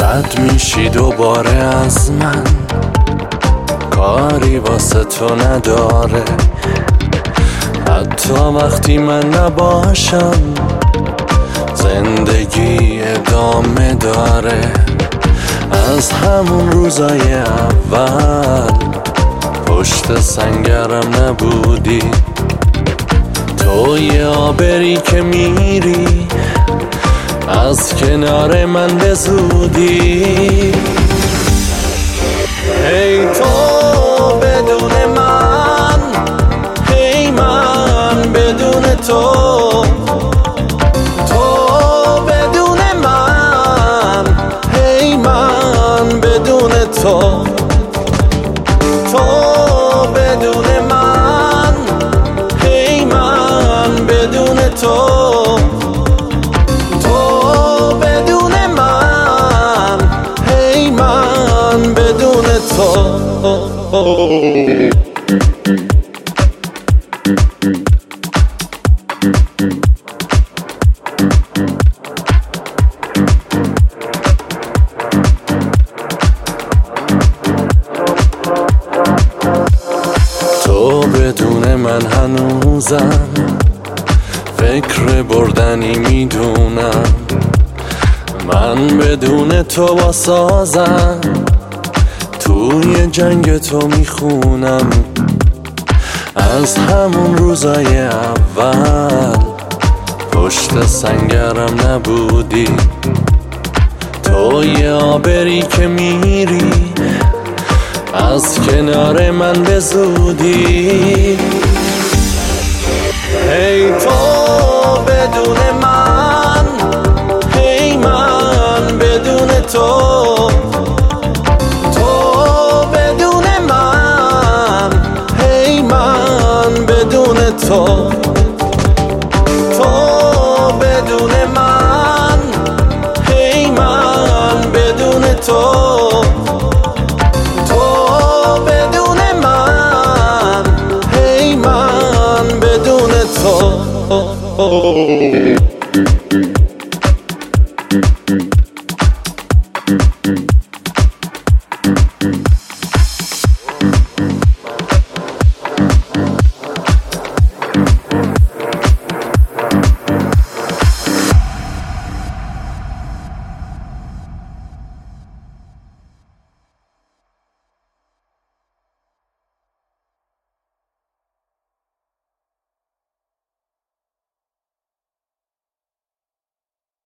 رد میشی دوباره از من، کاری واسه تو نداره. حتی وقتی من نباشم زندگی ادامه داره. از همون روزای اول پشت سنگرم نبودی، تو یه آبری که میری از کنار من به زودی. هی تو بدون من، هی من بدون تو، تو بدون من، هی من بدون تو، تو بدون من، هی من بدون تو، تو بدون من، هی من بدون تو. تو بدون من هنوزم فکر بردنی میدونم، من بدون تو با سازم توی جنگ تو میخونم. از همون روزای اول پشت سنگرم نبودی، تو یه آبری که میری از کنار من به زودی. هی تو بدون من، هی من بدون تو، تو بدون من، هی من بدون تو، تو بدون من، هی من بدون تو، تو بدون من، هی من بدون تو.